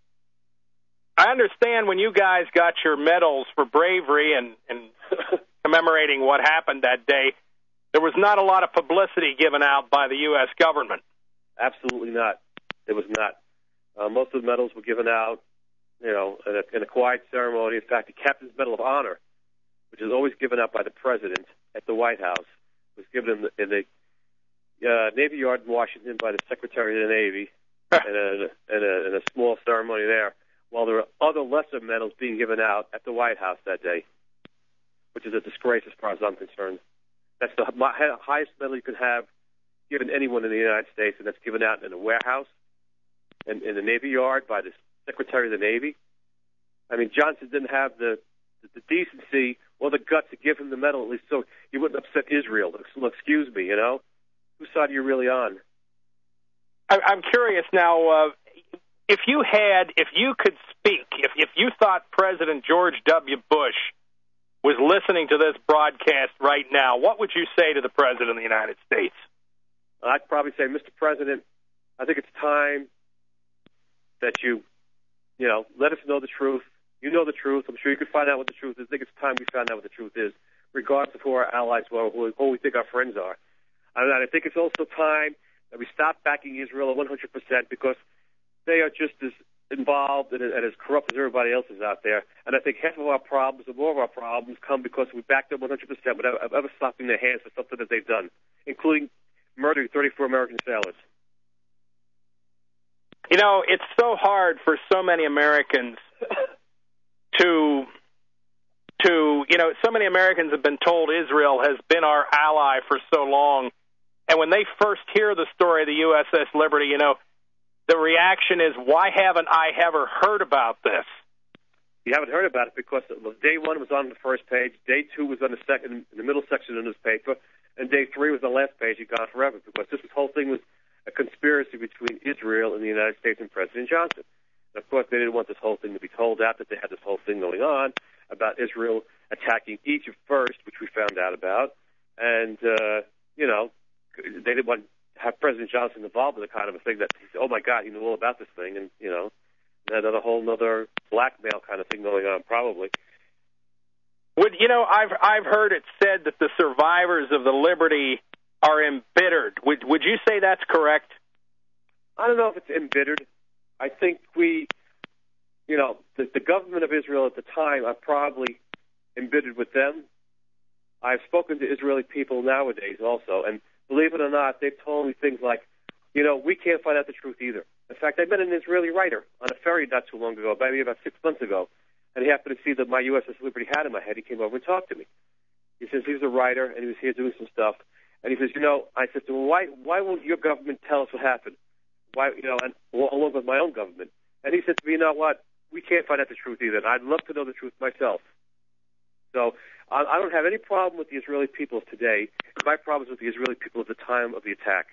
[SPEAKER 1] I understand when you guys got your medals for bravery and commemorating what happened that day, there was not a lot of publicity given out by the U.S. government.
[SPEAKER 14] Absolutely not. There was not. Most of the medals were given out, in a quiet ceremony. In fact, the Captain's Medal of Honor, which is always given out by the President at the White House, was given in the Navy Yard in Washington by the Secretary of the Navy in a small ceremony there, while there are other lesser medals being given out at the White House that day, which is a disgrace as far as I'm concerned. That's the highest medal you can have given anyone in the United States, and that's given out in a warehouse and in the Navy Yard by the Secretary of the Navy. I mean, Johnson didn't have the decency or the guts to give him the medal, at least so he wouldn't upset Israel. Well, excuse me, whose side are you really on?
[SPEAKER 1] I'm curious now, if you could speak, if you thought President George W. Bush was listening to this broadcast right now, what would you say to the President of the United States?
[SPEAKER 14] I'd probably say, Mr. President, I think it's time that you let us know the truth. You know the truth. I'm sure you can find out what the truth is. I think it's time we found out what the truth is, regardless of who our allies are or who we think our friends are. And I think it's also time that we stop backing Israel 100% because they are just as involved and as corrupt as everybody else is out there. And I think half of our problems or more of our problems come because we back them 100% without ever slapping their hands for something that they've done, including murdering 34 American sailors.
[SPEAKER 1] It's so hard for so many Americans so many Americans have been told Israel has been our ally for so long. And when they first hear the story of the USS Liberty, the reaction is, why haven't I ever heard about this?
[SPEAKER 14] You haven't heard about it because day one was on the first page, day two was on the second, in the middle section of the newspaper, and day three was the last page. It gone forever because this whole thing was a conspiracy between Israel and the United States and President Johnson. And of course, they didn't want this whole thing to be told out that they had this whole thing going on about Israel attacking Egypt first, which we found out about, and they didn't want to have President Johnson involved in the kind of a thing that he said, oh my God, he knew all about this thing, and had a whole other blackmail kind of thing going on, probably.
[SPEAKER 1] I've heard it said that the survivors of the Liberty are embittered. Would you say that's correct?
[SPEAKER 14] I don't know if it's embittered. I think the government of Israel at the time are probably embittered with them. I've spoken to Israeli people nowadays also, and believe it or not, they've told me things like, we can't find out the truth either. In fact, I met an Israeli writer on a ferry not too long ago, maybe about 6 months ago, and he happened to see that my USS Liberty hat in my head. He came over and talked to me. He says he's a writer, and he was here doing some stuff. And he says, I said to him, why won't your government tell us what happened? Why, and along with my own government. And he said to me, you know what? We can't find out the truth either. And I'd love to know the truth myself. So I don't have any problem with the Israeli people of today. My problem is with the Israeli people at the time of the attack.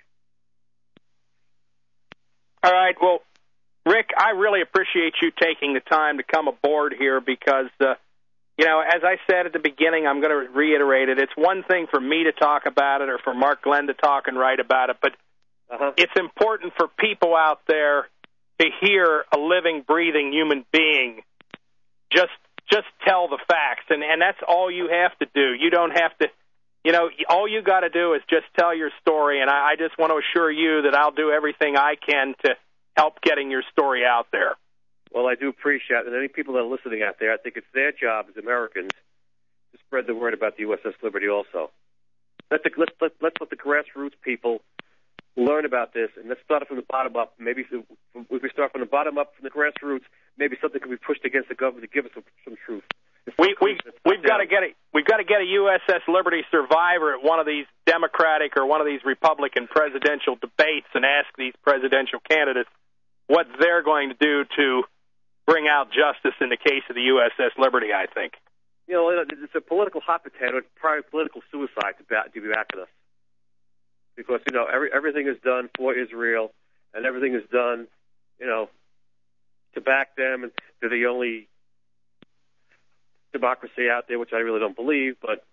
[SPEAKER 1] All right. Well, Rick, I really appreciate you taking the time to come aboard here because, as I said at the beginning, I'm going to reiterate it. It's one thing for me to talk about it or for Mark Glenn to talk and write about it, but it's important for people out there to hear a living, breathing human being just tell the facts, and that's all you have to do. You don't have to, all you got to do is just tell your story, and I just want to assure you that I'll do everything I can to help getting your story out there.
[SPEAKER 14] Well, I do appreciate it, and any people that are listening out there, I think it's their job as Americans to spread the word about the USS Liberty also. Let's let the grassroots people learn about this, and let's start from the bottom up. Maybe if we start from the bottom up, from the grassroots, maybe something can be pushed against the government to give us some truth. We've
[SPEAKER 1] got to get a USS Liberty survivor at one of these Democratic or one of these Republican presidential debates and ask these presidential candidates what they're going to do to bring out justice in the case of the USS Liberty, I think.
[SPEAKER 14] It's a political hot potato. It's probably political suicide to be back at us. Because, everything is done for Israel, and everything is done, to back them, and they're the only democracy out there, which I really don't believe, but,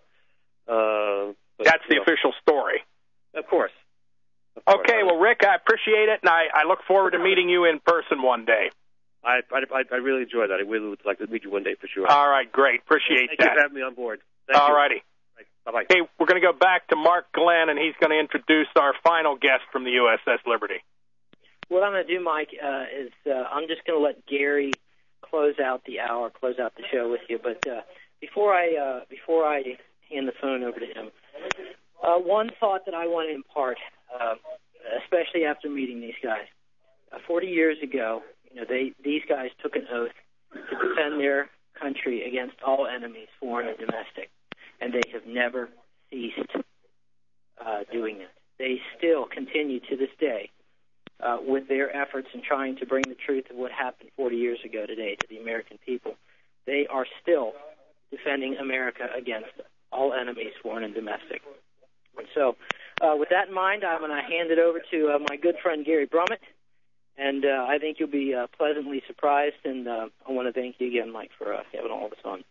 [SPEAKER 1] that's the official story.
[SPEAKER 14] Of course.
[SPEAKER 1] Okay, well, Rick, I appreciate it, and I look forward to meeting you in person one day.
[SPEAKER 14] I really enjoy that. I really would like to meet you one day for sure.
[SPEAKER 1] All right, great. Appreciate that.
[SPEAKER 14] Thank you for having me on board. Thank
[SPEAKER 1] All righty.
[SPEAKER 14] Bye-bye.
[SPEAKER 1] Okay, we're going to go back to Mark Glenn, and he's going to introduce our final guest from the USS Liberty.
[SPEAKER 5] What I'm going to do, Mike, is I'm just going to let Gary close out the show with you. But before I hand the phone over to him, one thought that I want to impart, especially after meeting these guys. 40 years ago, these guys took an oath to defend their country against all enemies, foreign and domestic, and they have never ceased doing it. They still continue to this day with their efforts in trying to bring the truth of what happened 40 years ago today to the American people. They are still defending America against all enemies, foreign and domestic. And so with that in mind, I'm going to hand it over to my good friend Gary Brummett, and I think you'll be pleasantly surprised, and I want to thank you again, Mike, for having all this on.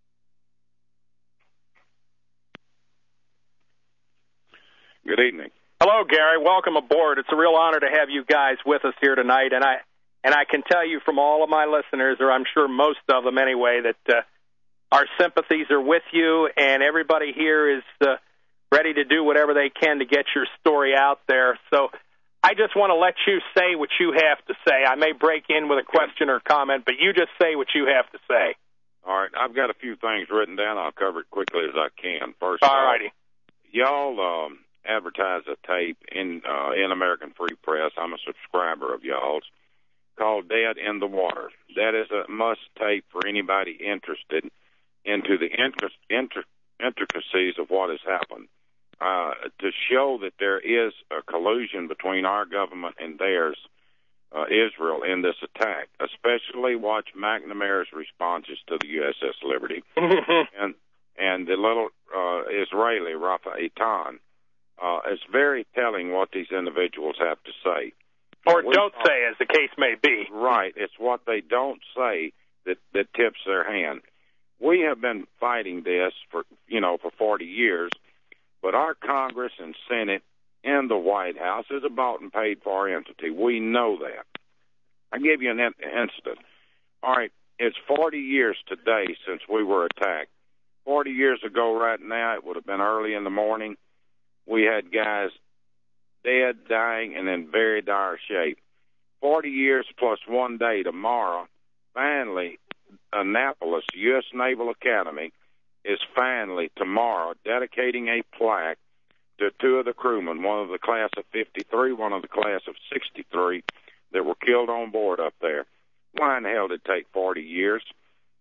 [SPEAKER 15] Good evening.
[SPEAKER 1] Hello, Gary. Welcome aboard. It's a real honor to have you guys with us here tonight, and I can tell you from all of my listeners, or I'm sure most of them anyway, that our sympathies are with you, and everybody here is ready to do whatever they can to get your story out there. So I just want to let you say what you have to say. I may break in with a question or comment, but you just say what you have to say.
[SPEAKER 15] All right. I've got a few things written down. I'll cover it quickly as I can. First,
[SPEAKER 1] all righty.
[SPEAKER 15] Y'all advertise a tape in American Free Press. I'm a subscriber of y'all's, called Dead in the Water. That is a must tape for anybody interested into the intricacies of what has happened, to show that there is a collusion between our government and theirs, Israel, in this attack. Especially watch McNamara's responses to the USS Liberty and the little Israeli Rafa Eitan. It's very telling what these individuals have to say.
[SPEAKER 1] Or don't say, as the case may be.
[SPEAKER 15] Right. It's what they don't say that tips their hand. We have been fighting this for 40 years, but our Congress and Senate and the White House is a bought and paid for entity. We know that. I'll give you an incident. All right, it's 40 years today since we were attacked. 40 years ago right now, it would have been early in the morning. We had guys dead, dying, and in very dire shape. 40 years plus 1 day tomorrow, finally, Annapolis, U.S. Naval Academy, is finally tomorrow dedicating a plaque to two of the crewmen, one of the class of 53, one of the class of 63, that were killed on board up there. Why in the hell did it take 40 years?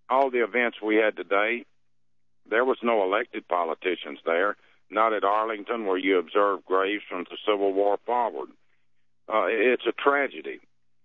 [SPEAKER 15] all the events we had today, there was no elected politicians there, not at Arlington where you observed graves from the Civil War forward. It's a tragedy.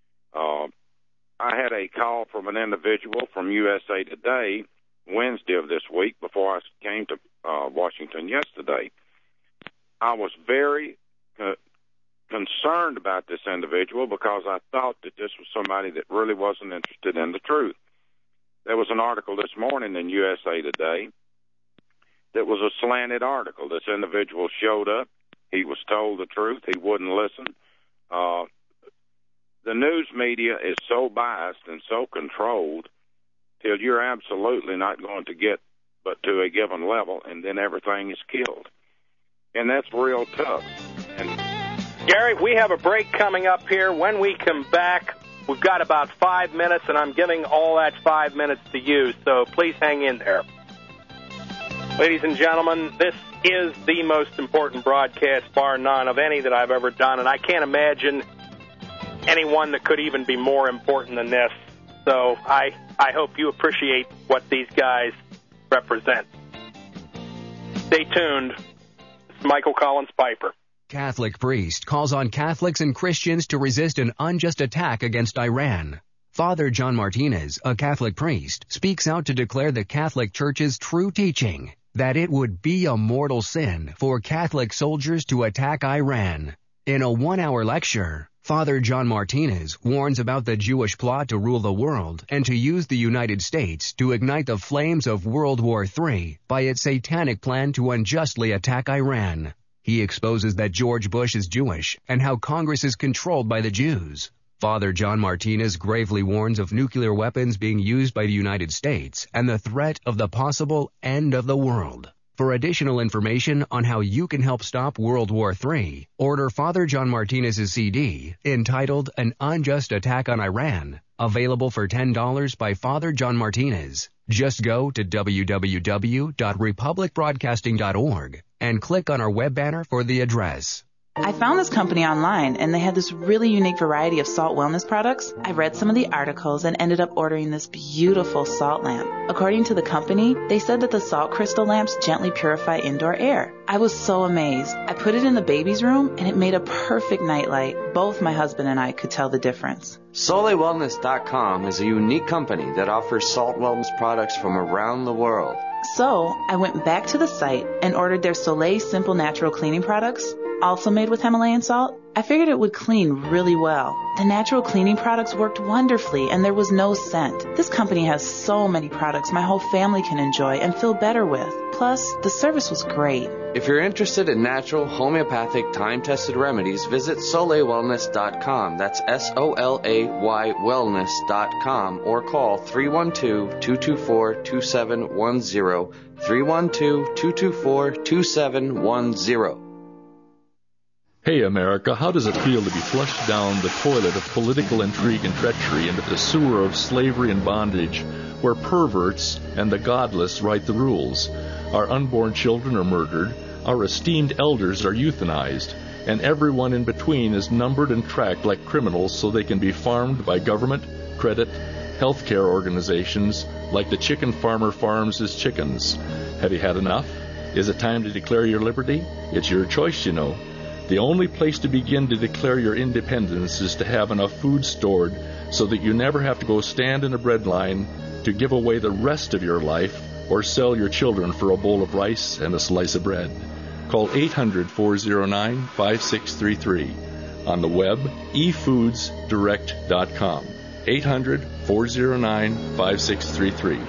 [SPEAKER 15] I had a call from an individual from USA Today Wednesday of this week before I came to Washington yesterday. I was very concerned about this individual because I thought that this was somebody that really wasn't interested in the truth. There was an article this morning in USA Today that was a slanted article. This individual showed up. He was told the truth. He wouldn't listen. The news media is so biased and so controlled till you're absolutely not going to get but to a given level, and then everything is killed. And that's real tough. And
[SPEAKER 1] Gary, we have a break coming up here. When we come back, we've got about 5 minutes, and I'm giving all that 5 minutes to you, so please hang in there. Ladies and gentlemen, this is the most important broadcast, bar none, of any that I've ever done, and I can't imagine anyone that could even be more important than this. So I hope you appreciate what these guys represent. Stay tuned. It's Michael Collins Piper.
[SPEAKER 4] Catholic priest calls on Catholics and Christians to resist an unjust attack against Iran. Father John Martinez, a Catholic priest, speaks out to declare the Catholic Church's true teaching that it would be a mortal sin for Catholic soldiers to attack Iran. In a 1-hour lecture, Father John Martinez warns about the Jewish plot to rule the world and to use the United States to ignite the flames of World War III by its satanic plan to unjustly attack Iran. He exposes that George Bush is Jewish and how Congress is controlled by the Jews. Father John Martinez gravely warns of nuclear weapons being used by the United States and the threat of the possible end of the world. For additional information on how you can help stop World War III, order Father John Martinez's CD entitled An Unjust Attack on Iran, available for $10 by Father John Martinez. Just go to www.republicbroadcasting.org and click on our web banner for the address.
[SPEAKER 7] I found this company online, and they had this really unique variety of salt wellness products. I read some of the articles and ended up ordering this beautiful salt lamp. According to the company, they said that the salt crystal lamps gently purify indoor air. I was so amazed. I put it in the baby's room, and it made a perfect nightlight. Both my husband and I could tell the difference.
[SPEAKER 8] SoleilWellness.com is a unique company that offers salt wellness products from around the world.
[SPEAKER 7] So I went back to the site and ordered their Soleil Simple Natural Cleaning products, also made with Himalayan salt. I figured it would clean really well. The natural cleaning products worked wonderfully, and there was no scent. This company has so many products my whole family can enjoy and feel better with. Plus, the service was great.
[SPEAKER 8] If you're interested in natural, homeopathic, time-tested remedies, visit SoleilWellness.com. That's SOLAY wellness.com, or call 312-224-2710, 312-224-2710.
[SPEAKER 13] Hey, America, how does it feel to be flushed down the toilet of political intrigue and treachery into the sewer of slavery and bondage, where perverts and the godless write the rules? Our unborn children are murdered, our esteemed elders are euthanized, and everyone in between is numbered and tracked like criminals so they can be farmed by government, credit, healthcare organizations like the chicken farmer farms his chickens. Have you had enough? Is it time to declare your liberty? It's your choice, you know. The only place to begin to declare your independence is to have enough food stored so that you never have to go stand in a bread line to give away the rest of your life or sell your children for a bowl of rice and a slice of bread. Call 800-409-5633. On the web, efoodsdirect.com. 800-409-5633.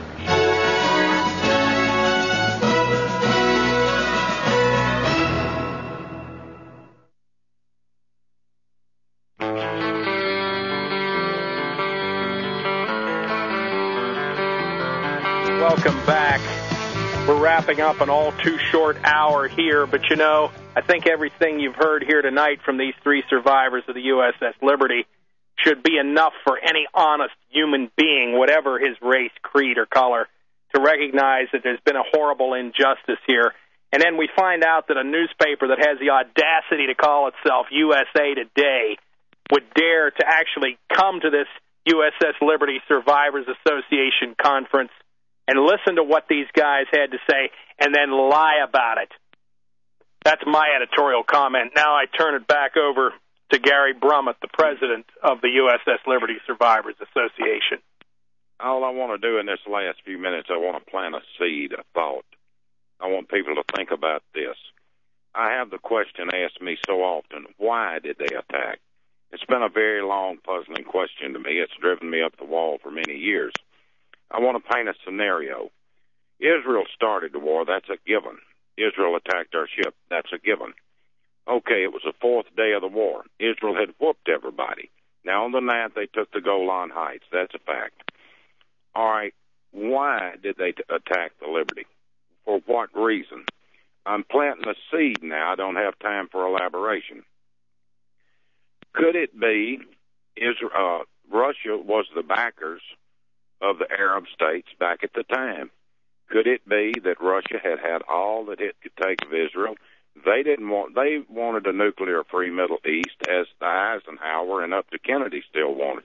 [SPEAKER 1] Welcome back. We're wrapping up an all-too-short hour here, but you know, I think everything you've heard here tonight from these three survivors of the USS Liberty should be enough for any honest human being, whatever his race, creed, or color, to recognize that there's been a horrible injustice here. And then we find out that a newspaper that has the audacity to call itself USA Today would dare to actually come to this USS Liberty Survivors Association conference and listen to what these guys had to say and then lie about it. That's my editorial comment. Now I turn it back over to Gary Brummett, the president of the USS Liberty Survivors Association.
[SPEAKER 15] All I want to do in this last few minutes, I want to plant a seed of thought. I want people to think about this. I have the question asked me so often, why did they attack? It's been a very long, puzzling question to me. It's driven me up the wall for many years. I want to paint a scenario. Israel started the war. That's a given. Israel attacked our ship. That's a given. Okay, it was the fourth day of the war. Israel had whooped everybody. Now, on the night, they took the Golan Heights. That's a fact. All right, why did they attack the Liberty? For what reason? I'm planting a seed now. I don't have time for elaboration. Could it be Russia was the backers of the Arab states back at the time? Could it be that Russia had all that it could take of Israel? They wanted a nuclear-free Middle East, as the Eisenhower and up to Kennedy still wanted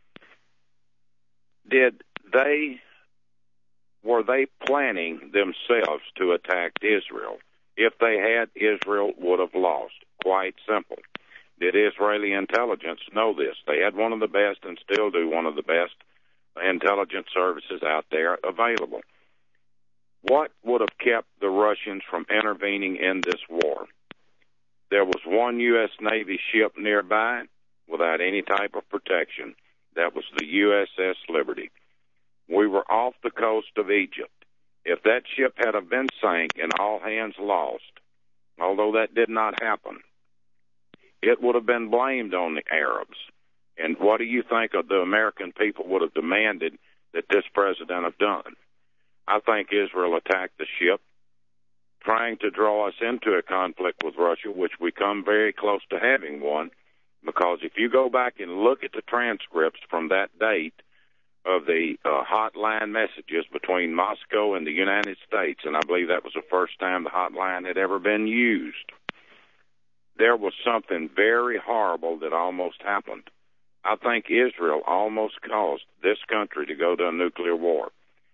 [SPEAKER 15] it. Were they planning themselves to attack Israel? If they had, Israel would have lost. Quite simple. Did Israeli intelligence know this? They had one of the best and still do one of the best intelligence services out there available. What would have kept the Russians from intervening in this war? There was one U.S. Navy ship nearby without any type of protection. That was the USS Liberty. We were off the coast of Egypt. If that ship had been sank and all hands lost, although that did not happen, it would have been blamed on the Arabs. And what do you think of the American people would have demanded that this president have done? I think Israel attacked the ship, trying to draw us into a conflict with Russia, which we come very close to having one, because if you go back and look at the transcripts from that date of the hotline messages between Moscow and the United States, and I believe that was the first time the hotline had ever been used, there was something very horrible that almost happened. I think Israel almost caused this country to go to a nuclear war.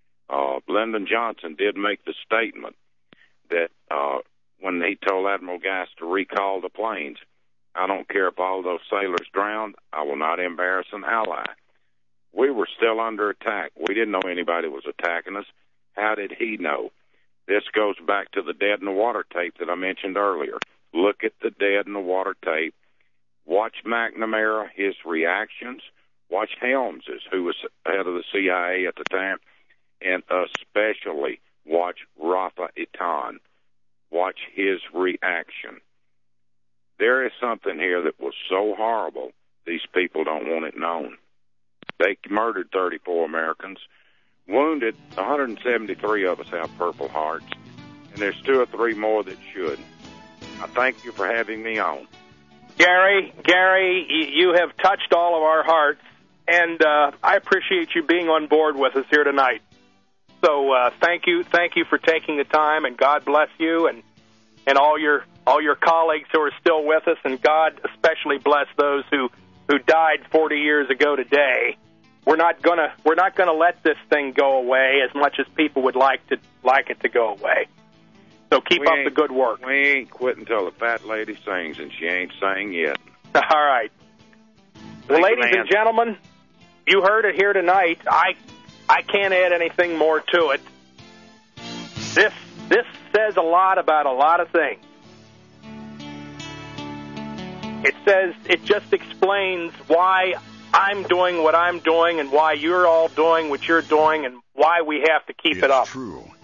[SPEAKER 15] Lyndon Johnson did make the statement that when he told Admiral Geist to recall the planes, I don't care if all those sailors drowned, I will not embarrass an ally. We were still under attack. We didn't know anybody was attacking us. How did he know? This goes back to the Dead in the Water tape that I mentioned earlier. Look at the Dead in the Water tape. Watch McNamara, his reactions. Watch Helms's, who was head of the CIA at the time. And especially watch Rafa Etan. Watch his reaction. There is something here that was so horrible, these people don't want it known. They murdered 34 Americans, wounded 173 of us have Purple Hearts, and there's 2 or 3 more that should. I thank you for having me on.
[SPEAKER 1] Gary, you have touched all of our hearts, and I appreciate you being on board with us here tonight. So thank you for taking the time, and God bless you and all your colleagues who are still with us, and God especially bless those who died 40 years ago today. We're not gonna let this thing go away as much as people would like it to go away. So keep up the good work.
[SPEAKER 15] We ain't quitting until the fat lady sings, and she ain't sang yet.
[SPEAKER 1] All right. Well, ladies and gentlemen, you heard it here tonight. I can't add anything more to it. This says a lot about a lot of things. It just explains why I'm doing what I'm doing and why you're all doing what you're doing and why we have to keep it up.
[SPEAKER 12] It's true.